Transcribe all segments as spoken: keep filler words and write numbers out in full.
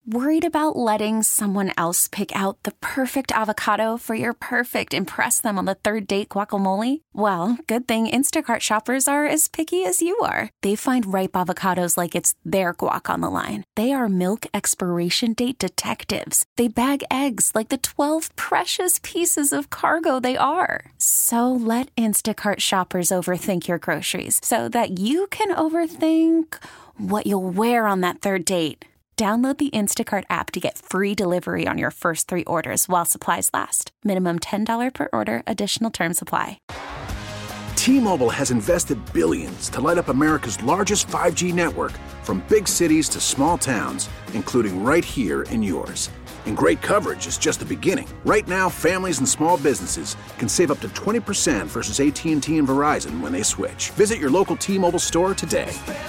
Worried about letting someone else pick out the perfect avocado for your perfect impress them on the third date guacamole? Well, good thing Instacart shoppers are as picky as you are. They find ripe avocados like it's their guac on the line. They are milk expiration date detectives. They bag eggs like the twelve precious pieces of cargo they are. So let Instacart shoppers overthink your groceries so that you can overthink what you'll wear on that third date. Download the Instacart app to get free delivery on your first three orders while supplies last. Minimum ten dollars per order. Additional terms apply. T-Mobile has invested billions to light up America's largest five G network, from big cities to small towns, including right here in yours. And great coverage is just the beginning. Right now, families and small businesses can save up to twenty percent versus A T and T and Verizon when they switch. Visit your local T-Mobile store today.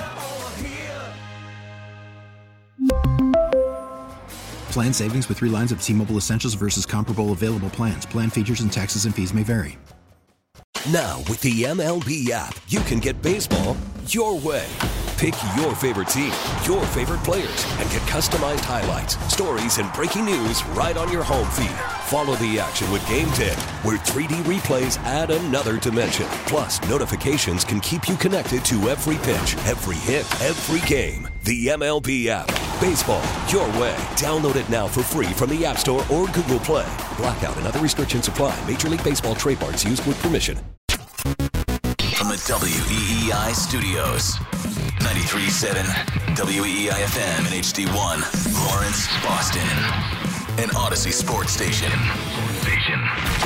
Plan savings with three lines of T-Mobile Essentials versus comparable available plans. Plan features and taxes and fees may vary. Now, with the M L B app, you can get baseball your way. Pick your favorite team, your favorite players, and get customized highlights, stories, and breaking news right on your home feed. Follow the action with Game ten, where three D replays add another dimension. Plus, notifications can keep you connected to every pitch, every hit, every game. The M L B app. Baseball your way. Download it now for free from the App Store or Google Play. Blackout and other restrictions apply. Major League Baseball trademarks used with permission. From the W E E I studios, ninety-three point seven W E E I F M and H D one, Lawrence, Boston, an Odyssey Sports Station. Station.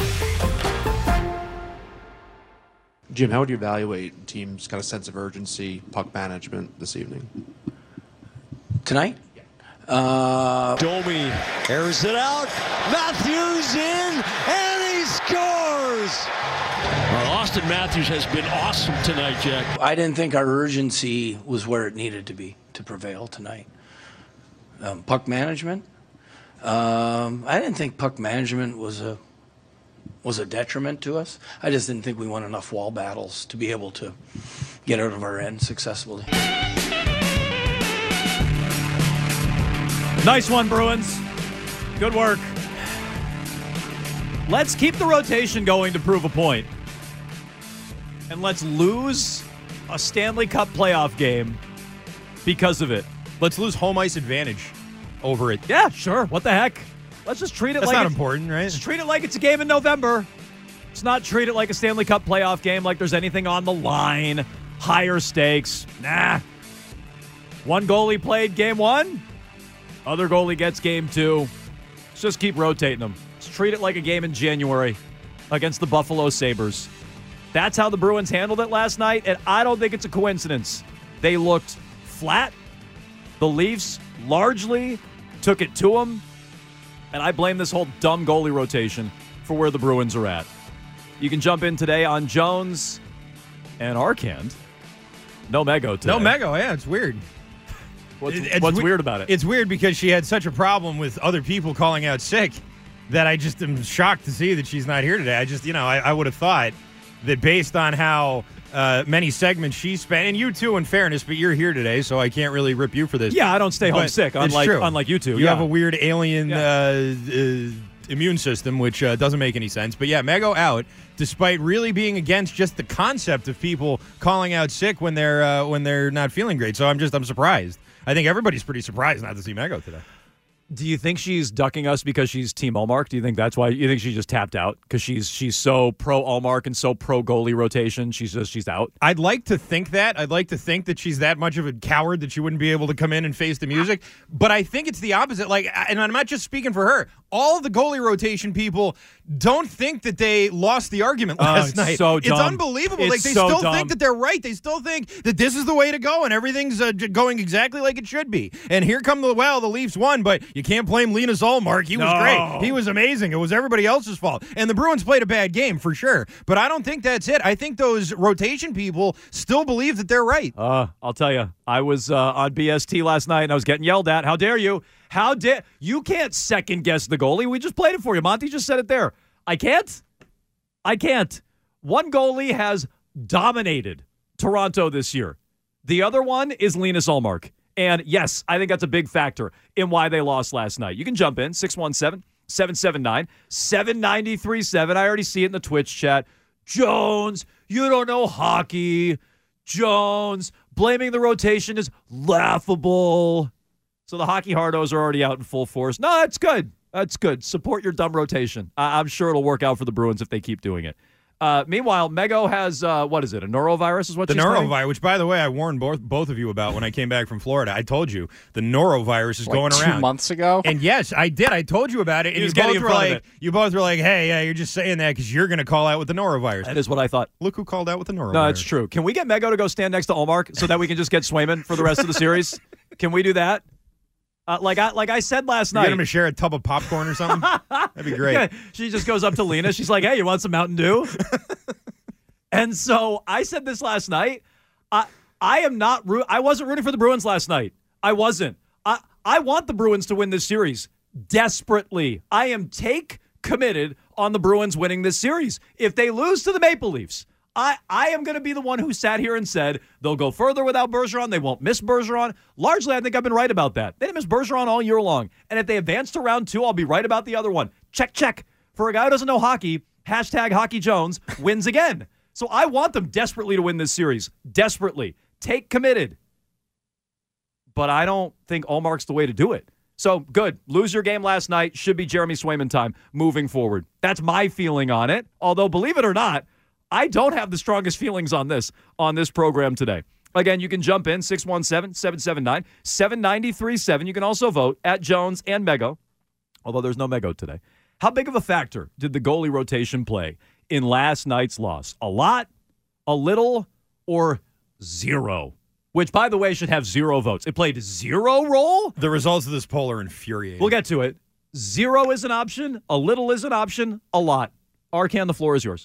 Jim, how would you evaluate team's kind of sense of urgency, puck management this evening? Tonight? Uh, Domi airs it out. Matthews in, and he scores! Well, Austin Matthews has been awesome tonight, Jack. I didn't think our urgency was where it needed to be to prevail tonight. Um, puck management? Um, I didn't think puck management was a was a detriment to us. I just didn't think we won enough wall battles to be able to get out of our end successfully. Nice one, Bruins. Good work. Let's keep the rotation going to prove a point. And let's lose a Stanley Cup playoff game because of it. Let's lose home ice advantage over it. Yeah, sure. What the heck? Let's just treat it That's like not it's, important, right? Let's treat it like it's a game in November. Let's not treat it like a Stanley Cup playoff game, like there's anything on the line, higher stakes. Nah. One goalie played game one. Other goalie gets game two. Let's just keep rotating them. Let's treat it like a game in January against the Buffalo Sabres. That's how the Bruins handled it last night, and I don't think it's a coincidence. They looked flat. The Leafs largely took it to them, and I blame this whole dumb goalie rotation for where the Bruins are at. You can jump in today on Jones and Arcand. No Mego today. No Mego, yeah, it's weird. What's, it's what's we- weird about it? It's weird because she had such a problem with other people calling out sick that I just am shocked to see that she's not here today. I just, you know, I, I would have thought that based on how uh, many segments she spent, and you too, in fairness, but you're here today, so I can't really rip you for this. Yeah, I don't stay home But sick, it's unlike true. unlike you two. You yeah. have a weird alien Yeah. uh, uh, immune system, which uh, doesn't make any sense. But yeah, Mego out, despite really being against just the concept of people calling out sick when they're uh, when they're not feeling great. So I'm just I'm surprised. I think everybody's pretty surprised not to see Mego today. Do you think she's ducking us because she's Team Allmark? Do you think that's why? You think she just tapped out because she's she's so pro Allmark and so pro goalie rotation? She's just she's out. I'd like to think that. I'd like to think that she's that much of a coward that she wouldn't be able to come in and face the music. But I think it's the opposite. Like, and I'm not just speaking for her. All the goalie rotation people don't think that they lost the argument last oh, night. So it's dumb. unbelievable. It's like they so still dumb. think that they're right. They still think that this is the way to go and everything's uh, going exactly like it should be. And here come the well, the Leafs won, but you can't blame Linus Ullmark. He was No. great. He was amazing. It was everybody else's fault. And the Bruins played a bad game for sure. But I don't think that's it. I think those rotation people still believe that they're right. Uh, I'll tell you, I was uh, on B S T last night and I was getting yelled at. How dare you? How dare you? Can't second guess the goalie. We just played it for you. Monty just said it there. I can't. I can't. One goalie has dominated Toronto this year. The other one is Linus Ullmark. And yes, I think that's a big factor in why they lost last night. You can jump in, six one seven, seven seven nine, seven nine three seven. I already see it in the Twitch chat. Jones, you don't know hockey. Jones, blaming the rotation is laughable. So the hockey hardos are already out in full force. No, that's good. That's good. Support your dumb rotation. I- I'm sure it'll work out for the Bruins if they keep doing it. Uh, meanwhile, Mego has, uh, what is it, a norovirus is what The she's norovirus, saying? which, by the way, I warned both both of you about when I came back from Florida. I told you the norovirus is like going two around. months ago? And yes, I did. I told you about it. And He was you getting both in were front of like, it. you both were like, hey, yeah, you're just saying that because you're going to call out with the norovirus. That is what I thought. Look who called out with the norovirus. No, it's true. Can we get Mego to go stand next to Allmark so that we can just get Swayman for the rest of the series? Can we do that? Uh, like I like I said last You night. get him to share a tub of popcorn or something? That'd be great. Yeah, she just goes up to Lena. She's like, hey, you want some Mountain Dew? And so I said this last night. I I am not root. I wasn't rooting for the Bruins last night. I wasn't. I I want the Bruins to win this series desperately. I am take committed on the Bruins winning this series. If they lose to the Maple Leafs, I, I am going to be the one who sat here and said they'll go further without Bergeron. They won't miss Bergeron. Largely, I think I've been right about that. They didn't miss Bergeron all year long. And if they advance to round two, I'll be right about the other one. Check, check. For a guy who doesn't know hockey, hashtag Hockey Jones wins again. So I want them desperately to win this series. Desperately. Take committed. But I don't think Allmark's the way to do it. So, good. Lose your game last night. Should be Jeremy Swayman time moving forward. That's my feeling on it. Although, believe it or not, I don't have the strongest feelings on this on this program today. Again, you can jump in, six one seven, seven seven nine, seven nine three seven. You can also vote at Jones and Mego, although there's no Mego today. How big of a factor did the goalie rotation play in last night's loss? A lot, a little, or zero? Which, by the way, should have zero votes. It played zero role? The results of this poll are infuriating. We'll get to it. Zero is an option. A little is an option. A lot. Arcan, the floor is yours.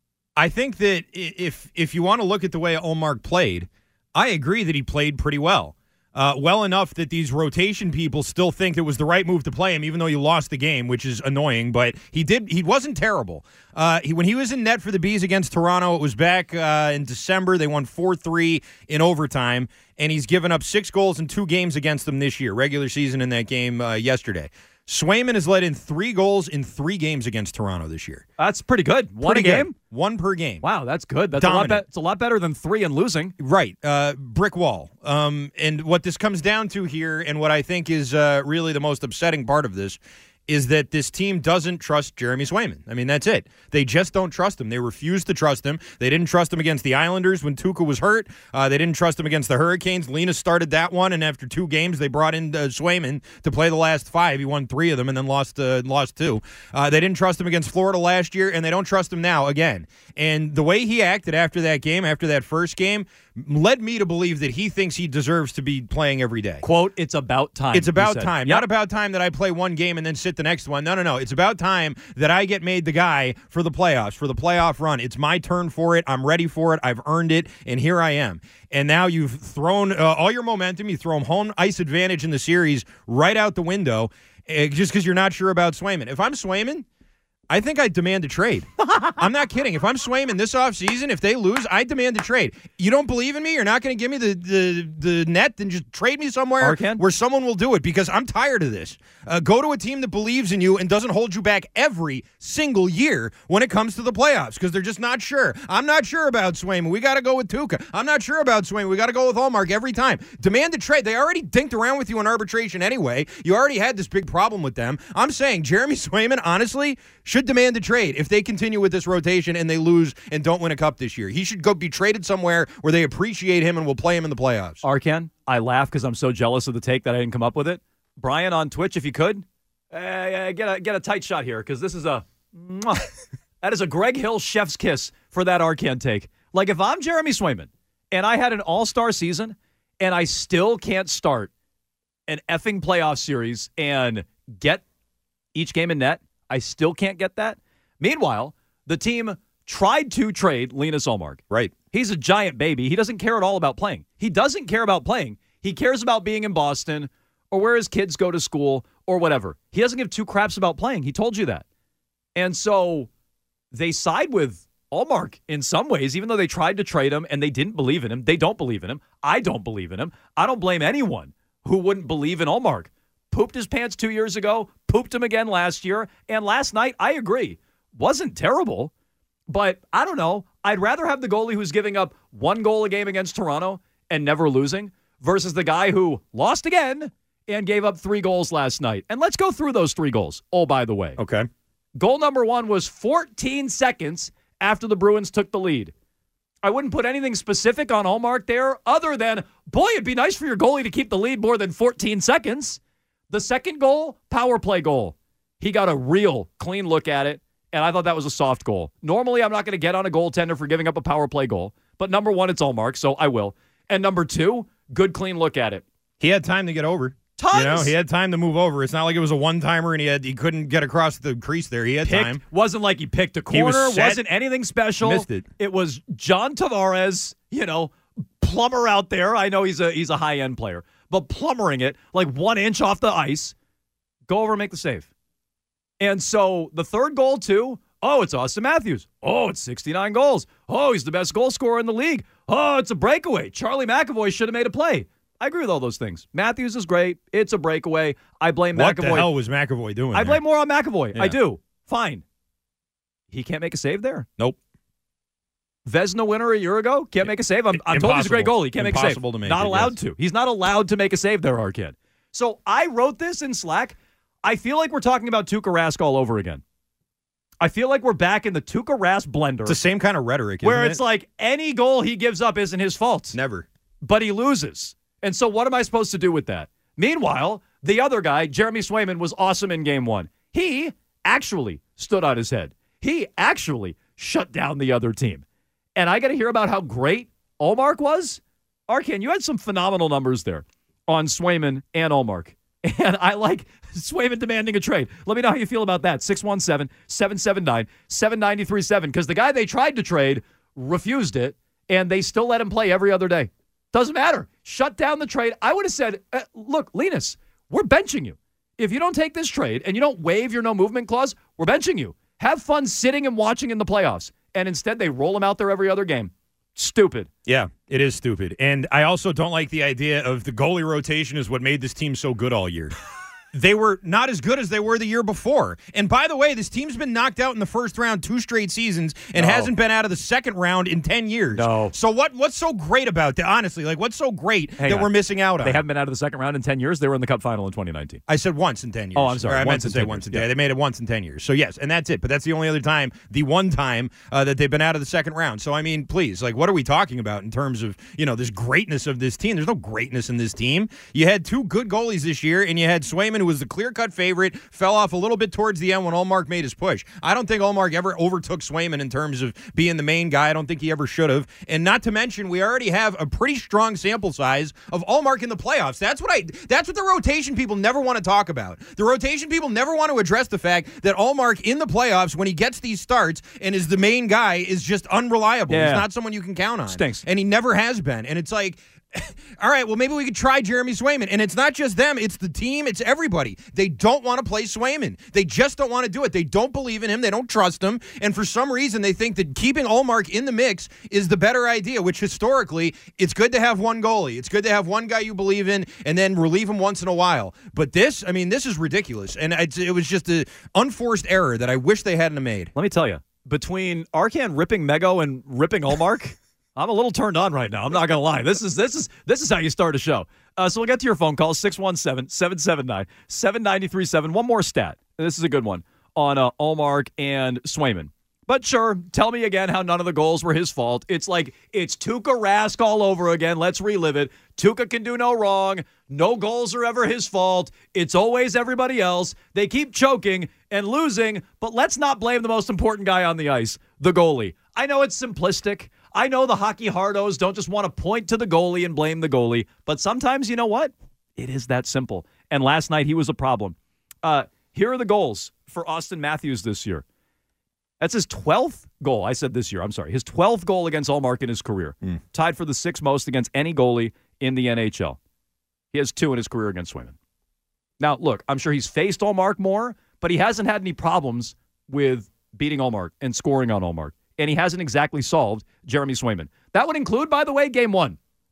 I think that if if you want to look at the way Allmark played, I agree that he played pretty well. Uh, well enough that these rotation people still think it was the right move to play him, even though you lost the game, which is annoying. But he did. He wasn't terrible. Uh, he, when he was in net for the Bees against Toronto, it was back uh, in December. They won four three in overtime, and he's given up six goals in two games against them this year, regular season in that game uh, yesterday. Swayman has led in three goals in three games against Toronto this year. That's pretty good. One pretty a game? Good. One per game. Wow, that's good. That's a lot, be- it's a lot better than three and losing. Right. Uh, brick wall. Um, and what this comes down to here, and what I think is uh, really the most upsetting part of this, is that this team doesn't trust Jeremy Swayman. I mean, that's it. They just don't trust him. They refuse to trust him. They didn't trust him against the Islanders when Tuukka was hurt. Uh, they didn't trust him against the Hurricanes. Lena started that one, and after two games, they brought in uh, Swayman to play the last five. He won three of them and then lost uh, lost two. Uh, they didn't trust him against Florida last year, and they don't trust him now again. And the way he acted after that game, after that first game, led me to believe that he thinks he deserves to be playing every day. Quote, it's about time. It's about time. Yep. Not about time that I play one game and then sit the next one. No, no, no. It's about time that I get made the guy for the playoffs, for the playoff run. It's my turn for it. I'm ready for it. I've earned it, and here I am. And now you've thrown uh, all your momentum. You throw home ice advantage in the series right out the window uh, just because you're not sure about Swayman. If I'm Swayman, I think I demand a trade. I'm not kidding. If I'm Swayman this offseason, if they lose, I demand a trade. You don't believe in me? You're not going to give me the, the, the net? Then just trade me somewhere Arcan? where someone will do it because I'm tired of this. Uh, go to a team that believes in you and doesn't hold you back every single year when it comes to the playoffs because they're just not sure. I'm not sure about Swayman. We got to go with Tuukka. I'm not sure about Swayman. We got to go with Allmark every time. Demand a trade. They already dinked around with you in arbitration anyway. You already had this big problem with them. I'm saying Jeremy Swayman, honestly, should demand a trade if they continue with this rotation and they lose and don't win a cup this year. He should go be traded somewhere where they appreciate him and will play him in the playoffs. Arcan, I laugh because I'm so jealous of the take that I didn't come up with it. Brian on Twitch, if you could, uh, get a get a tight shot here because this is a mwah, that is a Greg Hill chef's kiss for that Arcan take. Like if I'm Jeremy Swayman and I had an all-star season and I still can't start an effing playoff series and get each game in net, I still can't get that. Meanwhile, the team tried to trade Linus Ullmark. Right. He's a giant baby. He doesn't care at all about playing. He doesn't care about playing. He cares about being in Boston or where his kids go to school or whatever. He doesn't give two craps about playing. He told you that. And so they side with Ullmark in some ways, even though they tried to trade him and they didn't believe in him. They don't believe in him. I don't believe in him. I don't blame anyone who wouldn't believe in Ullmark. Pooped his pants two years ago, pooped him again last year, and last night, I agree, wasn't terrible, but I don't know. I'd rather have the goalie who's giving up one goal a game against Toronto and never losing versus the guy who lost again and gave up three goals last night. And let's go through those three goals. Oh, by the way. Okay. Goal number one was fourteen seconds after the Bruins took the lead. I wouldn't put anything specific on Ullmark there other than, boy, it'd be nice for your goalie to keep the lead more than fourteen seconds. The second goal, power play goal. He got a real clean look at it, and I thought that was a soft goal. Normally, I'm not going to get on a goaltender for giving up a power play goal, but number one, it's Ullmark, so I will. And number two, good clean look at it. He had time to get over. Tons. You know, he had time to move over. It's not like it was a one-timer and he had he couldn't get across the crease there. He had picked, time. Wasn't like he picked a corner. He was set. Wasn't anything special. Missed it. It was John Tavares, you know, plumber out there. I know he's a he's a high-end player, but plumbering it like one inch off the ice. Go over and make the save. And so the third goal, too, oh, it's Austin Matthews. Oh, it's sixty-nine goals. Oh, he's the best goal scorer in the league. Oh, it's a breakaway. Charlie McAvoy should have made a play. I agree with all those things. Matthews is great. It's a breakaway. I blame what McAvoy. What the hell was McAvoy doing I there? blame more on McAvoy. Yeah. I do. Fine. He can't make a save there. Nope. Vezina winner a year ago. Can't make a save. I'm, I'm told he's a great goalie. Can't make a save. Impossible to make Not it, allowed yes. to. He's not allowed to make a save there, our kid. So I wrote this in Slack. I feel like we're talking about Tuukka Rask all over again. I feel like we're back in the Tuukka Rask blender. It's the same kind of rhetoric, isn't where it? it's like any goal he gives up isn't his fault. Never. But he loses. And so what am I supposed to do with that? Meanwhile, the other guy, Jeremy Swayman, was awesome in game one. He actually stood on his head. He actually shut down the other team. And I got to hear about how great Ullmark was. Arkan, you had some phenomenal numbers there on Swayman and Ullmark. And I like Swayman demanding a trade. Let me know how you feel about that. six one seven, seven seven nine, seven nine three seven. Because the guy they tried to trade refused it, and they still let him play every other day. Doesn't matter. Shut down the trade. I would have said, uh, look, Linus, we're benching you. If you don't take this trade and you don't waive your no movement clause, we're benching you. Have fun sitting and watching in the playoffs. And instead, they roll him out there every other game. Stupid. Yeah, it is stupid. And I also don't like the idea of the goalie rotation is what made this team so good all year. They were not as good as they were the year before. And by the way, this team's been knocked out in the first round two straight seasons and No. hasn't been out of the second round in ten years. No. So what? what's so great about that? Honestly, like what's so great Hang that on. we're missing out on? They haven't been out of the second round in ten years. They were in the Cup final in twenty nineteen. I said once in ten years. Oh, I'm sorry. Or I Once meant to in say ten once in years. ten. Yeah. They made it once in ten years. So yes, and that's it. But that's the only other time, the one time uh, that they've been out of the second round. So I mean, please, like, what are we talking about in terms of you know this greatness of this team? There's no greatness in this team. You had two good goalies this year, and you had Swayman, who was the clear-cut favorite, fell off a little bit towards the end when Ullmark made his push. I don't think Ullmark ever overtook Swayman in terms of being the main guy. I don't think he ever should have. And not to mention, we already have a pretty strong sample size of Ullmark in the playoffs. That's what I. That's what the rotation people never want to talk about. The rotation people never want to address the fact that Ullmark in the playoffs, when he gets these starts and is the main guy, is just unreliable. Yeah. He's not someone you can count on. Stinks. And he never has been. And it's like, all right, well, maybe we could try Jeremy Swayman. And it's not just them. It's the team. It's everybody. They don't want to play Swayman. They just don't want to do it. They don't believe in him. They don't trust him. And for some reason, they think that keeping Ullmark in the mix is the better idea, which historically, it's good to have one goalie. It's good to have one guy you believe in and then relieve him once in a while. But this, I mean, this is ridiculous. And it's, it was just an unforced error that I wish they hadn't have made. Let me tell you, between Arkan ripping Mego and ripping Ullmark, I'm a little turned on right now. I'm not going to lie. This is this is this is how you start a show. Uh, so we'll get to your phone call, six one seven, seven seven nine, seven nine three seven. One more stat. This is a good one on uh, Ullmark and Swayman. But sure, tell me again how none of the goals were his fault. It's like it's Tuukka Rask all over again. Let's relive it. Tuukka can do no wrong. No goals are ever his fault. It's always everybody else. They keep choking and losing, but let's not blame the most important guy on the ice, the goalie. I know it's simplistic. I know the hockey hardos don't just want to point to the goalie and blame the goalie, but sometimes, you know what? It is that simple. And last night, he was a problem. Uh, here are the goals for Austin Matthews this year. That's his twelfth goal. I said this year. I'm sorry. His twelfth goal against Ullmark in his career. Mm. Tied for the sixth most against any goalie in the N H L. He has two in his career against Swayman. Now, look, I'm sure he's faced Ullmark more, but he hasn't had any problems with beating Ullmark and scoring on Ullmark. And he hasn't exactly solved Jeremy Swayman. That would include, by the way, game one,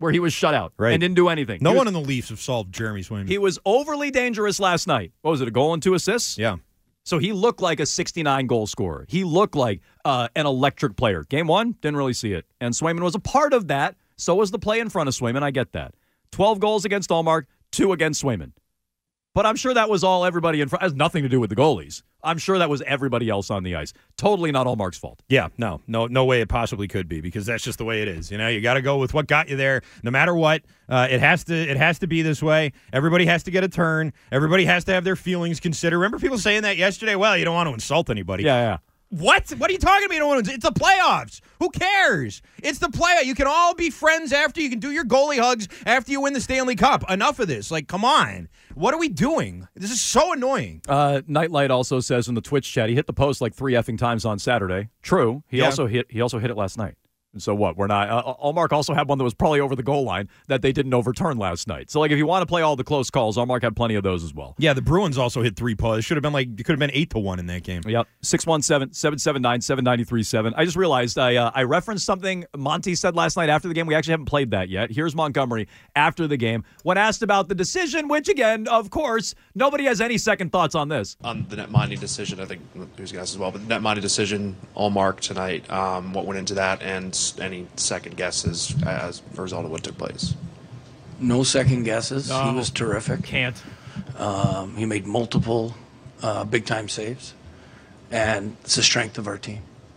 where he was shut out right. and didn't do anything. No He one was, in the Leafs have solved Jeremy Swayman. He was overly dangerous last night. What was it, a goal and two assists? Yeah. So he looked like a sixty-nine goal scorer. He looked like uh, an electric player. Game one, didn't really see it. And Swayman was a part of that. So was the play in front of Swayman. I get that. twelve goals against Ullmark, two against Swayman. But I'm sure that was all everybody in front. It has nothing to do with the goalies. I'm sure that was everybody else on the ice. Totally not Ullmark's fault. Yeah, no, no, no way it possibly could be, because that's just the way it is. You know, you got to go with what got you there, no matter what. Uh, it has to, it has to be this way. Everybody has to get a turn. Everybody has to have their feelings considered. Remember people saying that yesterday? Well, you don't want to insult anybody. Yeah, yeah. What? What are you talking about? You don't want to, it's the playoffs. Who cares? It's the playoff. You can all be friends after. You can do your goalie hugs after you win the Stanley Cup. Enough of this. Like, come on. What are we doing? This is so annoying. Uh, Nightlight also says in the Twitch chat, he hit the post like three effing times on Saturday. True. He Yeah. also hit. He also hit it last night. And so what? We're not. Uh, Ullmark also had one that was probably over the goal line that they didn't overturn last night. So like, if you want to play all the close calls, Ullmark had plenty of those as well. Yeah, the Bruins also hit three posts. It should have been like, it could have been eight to one in that game. Yep. six one seven, seven seven nine, seven nine three seven. I just realized I uh, I referenced something Monty said last night after the game. We actually haven't played that yet. Here's Montgomery after the game when asked about the decision, which again, of course, nobody has any second thoughts on this. On the net minding decision, I think these guys as well, but the net minding decision, Ullmark tonight, um, what went into that, and any second guesses as a result of what took place? No second guesses. No. He was terrific. Can't. Um, he made multiple uh, big-time saves, and it's the strength of our team.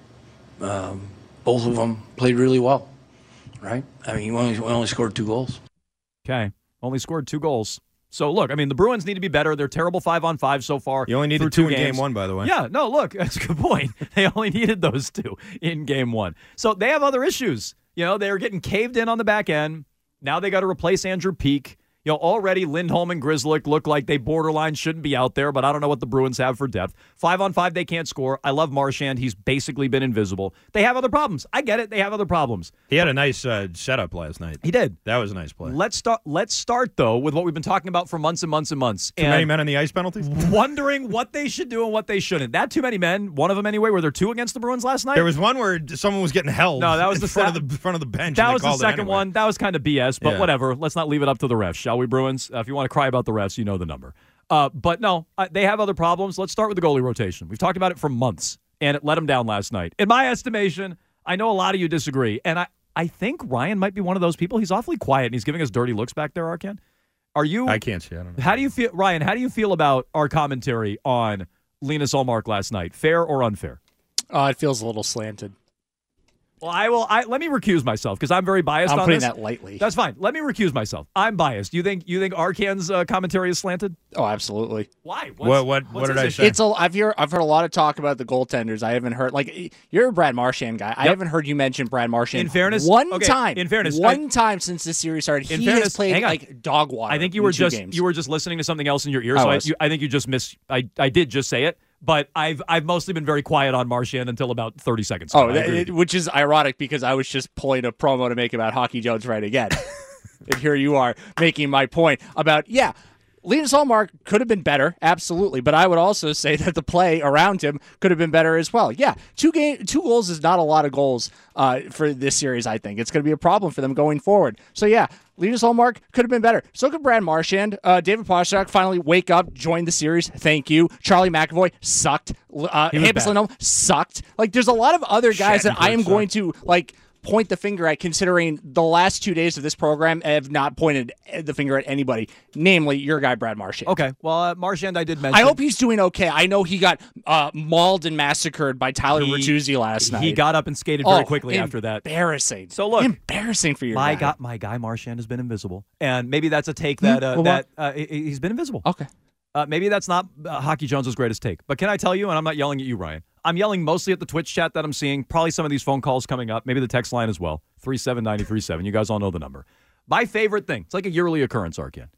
Um, both of them played really well, right? I mean, we only, we only scored two goals. Okay. Only scored two goals. So, look, I mean, the Bruins need to be better. They're terrible five-on-five so far. You only needed two two in games. game one, by the way. Yeah, no, look, that's a good point. They only needed those two in game one. So they have other issues. You know, they're getting caved in on the back end. Now they got to replace Andrew Peeke. You know, already Lindholm and Grzelcyk look like they borderline shouldn't be out there, but I don't know what the Bruins have for depth. Five on five, they can't score. I love Marchand. He's basically been invisible. They have other problems. I get it. They have other problems. He had a nice uh, setup last night. He did. That was a nice play. Let's start. Let's start though with what we've been talking about for months and months and months. Too and many men on the ice penalties? Wondering what they should do and what they shouldn't. That too many men. One of them anyway. Were there two against the Bruins last night? There was one where someone was getting held. No, that was in the front sa- of the front of the bench. That and they was the called it second anyway. one. That was kind of B S, but Yeah. whatever. Let's not leave it up to the refs, shall we, Bruins? Uh, if you want to cry about the refs, you know the number. Uh, but no, uh, they have other problems. Let's start with the goalie rotation. We've talked about it for months, and it let them down last night. In my estimation, I know a lot of you disagree, and I, I think Ryan might be one of those people. He's awfully quiet, and he's giving us dirty looks back there, Arkan. Are you? I can't see. I don't know. How do you feel, Ryan? How do you feel about our commentary on Linus Ullmark last night? Fair or unfair? Uh, it feels a little slanted. Well, I will. I let me recuse myself because I'm very biased I'm on putting this. that lightly. That's fine. Let me recuse myself. I'm biased. You think you think Arkan's uh, commentary is slanted? Oh, absolutely. Why? What's, What what what's what did his I issue? say? It's a. I've heard. I've heard a lot of talk about the goaltenders. I haven't heard like you're a Brad Marchand guy. I Yep. haven't heard you mention Brad Marchand. In fairness- one okay, time. in fairness, one I- time since this series started, In he fairness, has played hang on. like dog water. I think you in were two just games. you were just listening to something else in your ear. I So I, was. you, I think you just miss. I I did just say it, but I've I've mostly been very quiet on Marchand until about thirty seconds ago. Oh, I that- agree with it- you. which is ironic because I was just pulling a promo to make about Hockey Jones right again. And here you are making my point about, yeah, Linus Ullmark could have been better, absolutely. But I would also say that the play around him could have been better as well. Yeah, two game, two goals is not a lot of goals uh, for this series, I think. It's going to be a problem for them going forward. So, yeah, Linus Ullmark could have been better. So could Brad Marchand. Uh, David Pastrnak finally wake up, join the series. Thank you. Charlie McAvoy sucked. Uh, He was Hampus bad. Lindholm sucked. Like, there's a lot of other guys that I am Shattenkirk going to, like, point the finger at, considering the last two days of this program have not pointed the finger at anybody, namely your guy, Brad Marchand. Okay. Well, uh, Marchand, I did mention. I hope he's doing okay. I know he got uh, mauled and massacred by Tyler He- Bertuzzi last night. he got up and skated very Oh, quickly after that. Embarrassing. So look, embarrassing for your my guy. guy, my guy Marchand has been invisible, and maybe that's a take that uh, well, that uh, he- he's been invisible. Okay. Uh, maybe that's not uh, Hockey Jones' greatest take. But can I tell you, and I'm not yelling at you, Ryan, I'm yelling mostly at the Twitch chat that I'm seeing, probably some of these phone calls coming up, maybe the text line as well, three seven nine three seven. You guys all know the number. My favorite thing, it's like a yearly occurrence, Arkan.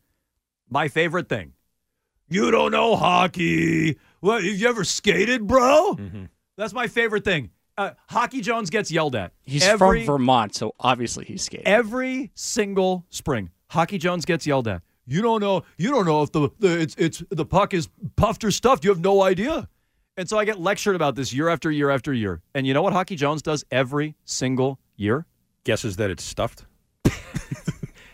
My favorite thing, you don't know hockey. What, have you ever skated, bro? Mm-hmm. That's my favorite thing. Uh, Hockey Jones gets yelled at. He's every, from Vermont, so obviously he's skating. Every single spring, Hockey Jones gets yelled at. You don't know. You don't know if the, the it's it's the puck is puffed or stuffed. You have no idea. And so I get lectured about this year after year after year. And you know what Hockey Jones does every single year? Guesses that it's stuffed.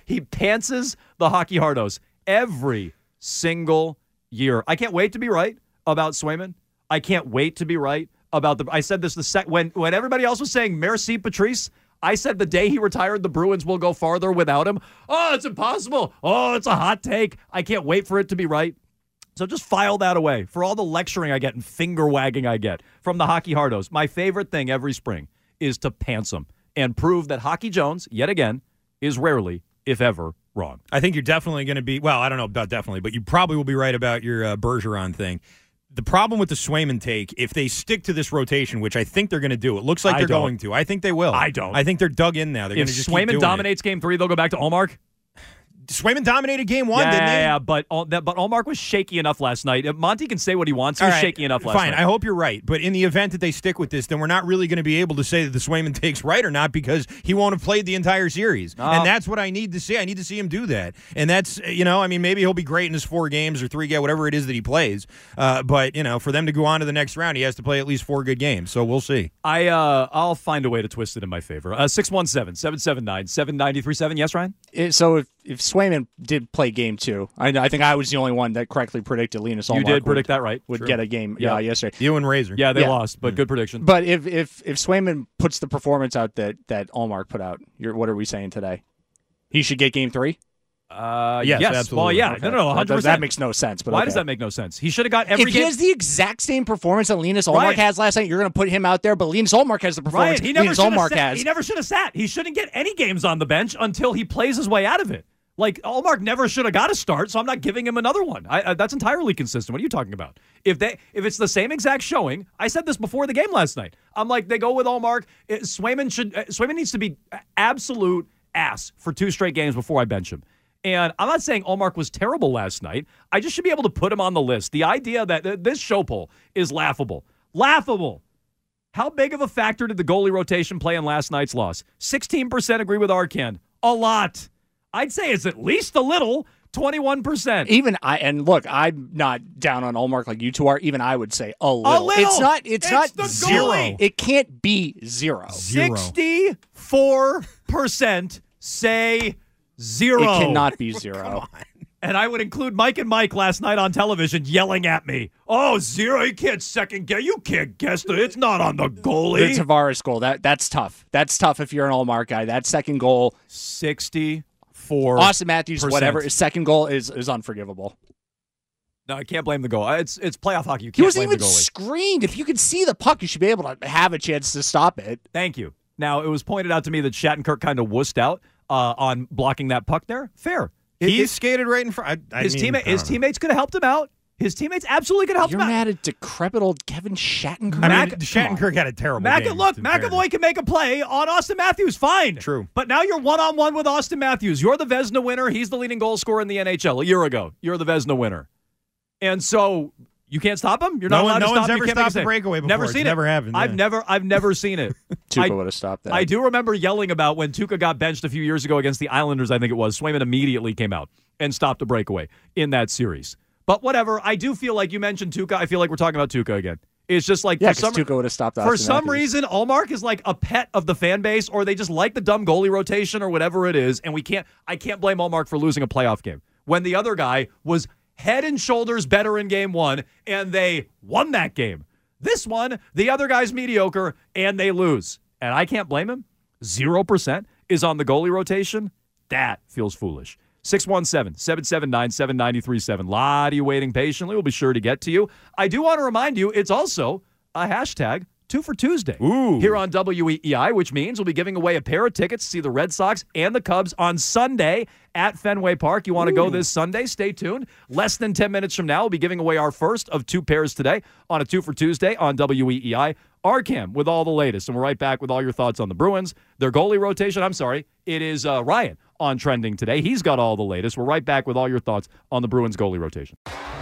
He pantses the hockey hardos every single year. I can't wait to be right about Swayman. I can't wait to be right about the. I said this the sec when when everybody else was saying Merci Patrice. I said the day he retired, the Bruins will go farther without him. Oh, it's impossible. Oh, it's a hot take. I can't wait for it to be right. So just file that away for all the lecturing I get and finger wagging I get from the hockey hardos. My favorite thing every spring is to pants them and prove that Hockey Jones, yet again, is rarely, if ever, wrong. I think you're definitely going to be, well, I don't know about definitely, but you probably will be right about your uh, Bergeron thing. The problem with the Swayman take, if they stick to this rotation, which I think they're going to do, it looks like I they're don't. going to. I think they will. I don't. I think they're dug in now. They're going If to just keep Swayman doing dominates it. game three, they'll go back to Ullmark? Swayman dominated game one, yeah, didn't they? Yeah, but Ul- that, but Ullmark was shaky enough last night. Monty can say what he wants. He All was right, shaky enough last fine, night. I hope you're right. But in the event that they stick with this, then we're not really going to be able to say that the Swayman take's right or not because he won't have played the entire series. No. And that's what I need to see. I need to see him do that. And that's, you know, I mean, maybe he'll be great in his four games or three games, whatever it is that he plays. Uh, but, you know, for them to go on to the next round, he has to play at least four good games. So we'll see. I, uh, I'll find a way to twist it in my favor. Uh, six one seven, seven seven nine, seven nine three seven. Yes, Ryan? It, so if, if Swayman did play game two, I, I think I was the only one that correctly predicted Linus Ullmark You did predict would, that right. would True. get a game Yeah. uh, yesterday. You and Razor. Yeah, they Yeah. lost, but good prediction. But if if if Swayman puts the performance out that that Ullmark put out, you're, what are we saying today? He should get game three? Uh, yes, yes. absolutely. Well, yeah. Okay. No, no, no, one hundred percent. That, that makes no sense. But Why okay. does that make no sense? He should have got every If he game. has the exact same performance that Linus Ullmark Ryan. has last night, you're going to put him out there. But Linus Ullmark has the performance Ryan, he never Linus should have Ullmark sat. has. He never should have sat. He shouldn't get any games on the bench until he plays his way out of it. Like, Ullmark never should have got a start, so I'm not giving him another one. I, I, that's entirely consistent. What are you talking about? If they, if it's the same exact showing, I said this before the game last night. I'm like, they go with Ullmark. It, Swayman should. Uh, Swayman needs to be absolute ass for two straight games before I bench him. And I'm not saying Ullmark was terrible last night. I just should be able to put him on the list. The idea that th- this show poll is laughable. Laughable. How big of a factor did the goalie rotation play in last night's loss? sixteen percent agree with Arcand. A lot. I'd say it's at least a little, twenty-one percent. Even I and look, I'm not down on Ullmark like you two are. Even I would say a little. little. It's not. It's, It's not the zero. goalie. It can't be zero. Zero. sixty-four percent say zero. It cannot be zero. And I would include Mike and Mike last night on television yelling at me. Oh, zero. You can't second guess. You can't guess. The, it's not on the goalie. The Tavares goal. That that's tough. That's tough if you're an Ullmark guy. That second goal, sixty-four. Austin Matthews, whatever. His second goal is is unforgivable. No, I can't blame the goal. It's it's playoff hockey. You He can't wasn't blame even the goalie. screened. If you could see the puck, you should be able to have a chance to stop it. Thank you. Now, it was pointed out to me that Shattenkirk kind of wussed out uh, on blocking that puck there. Fair. It- He it- skated right in front. I, I his mean, teammate, I his don't know. teammates could have helped him out. His teammates absolutely could have helped You're him out. mad at decrepit old Kevin Shattenkirk? I Mac- mean, Shattenkirk had a terrible Mac- game. look, in fairness. McAvoy can make a play on Austin Matthews. Fine. True. But now you're one-on-one with Austin Matthews. You're the Vezina winner. He's the leading goal scorer in the N H L. A year ago, you're the Vezina winner. And so you can't stop him? You're not No one- allowed no to one's stop him? ever You can't make stopped a save. breakaway before. Never It's seen it. never happened, I've yeah. never, I've never seen it. Tuukka I- would have stopped that. I do remember yelling about when Tuukka got benched a few years ago against the Islanders, I think it was. Swayman immediately came out and stopped a breakaway in that series. But whatever, I do feel like you mentioned Tuukka. I feel like we're talking about Tuukka again. It's just like Yeah, for some, because Tuukka would have stopped for Austin some Matthews. reason, Ullmark is like a pet of the fan base, or they just like the dumb goalie rotation or whatever it is. And we can't. I can't blame Ullmark for losing a playoff game when the other guy was head and shoulders better in game one, and they won that game. This one, the other guy's mediocre, and they lose. And I can't blame him. Zero percent is on the goalie rotation. That feels foolish. six one seven, seven seven nine, seven nine three seven. Lot of you waiting patiently. We'll be sure to get to you. I do want to remind you, it's also a hashtag Two for Tuesday Ooh. here on W E E I, which means we'll be giving away a pair of tickets to see the Red Sox and the Cubs on Sunday at Fenway Park. You want to go this Sunday? Stay tuned. Less than ten minutes from now, we'll be giving away our first of two pairs today on a Two for Tuesday on W E E I. Arcam with all the latest. And we're right back with all your thoughts on the Bruins, their goalie rotation. I'm sorry, it is uh, Ryan on Trending today. He's got all the latest. We're right back with all your thoughts on the Bruins goalie rotation.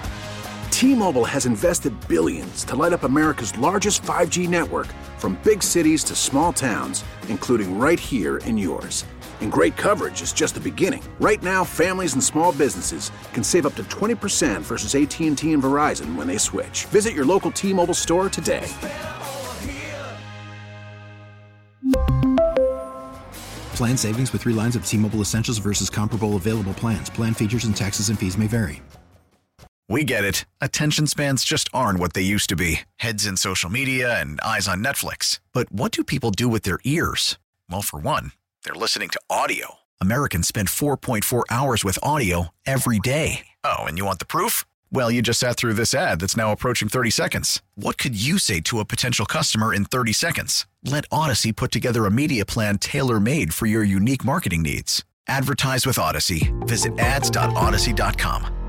T-Mobile has invested billions to light up America's largest five G network, from big cities to small towns, including right here in yours. And great coverage is just the beginning. Right now, families and small businesses can save up to twenty percent versus A T and T and Verizon when they switch. Visit your local T-Mobile store today. Plan savings with three lines of T-Mobile Essentials versus comparable available plans. Plan features and taxes and fees may vary. We get it. Attention spans just aren't what they used to be. Heads in social media and eyes on Netflix. But what do people do with their ears? Well, for one, they're listening to audio. Americans spend four point four hours with audio every day. Oh, and you want the proof? Well, you just sat through this ad that's now approaching thirty seconds. What could you say to a potential customer in thirty seconds? Let Odyssey put together a media plan tailor-made for your unique marketing needs. Advertise with Odyssey. Visit ads dot odyssey dot com.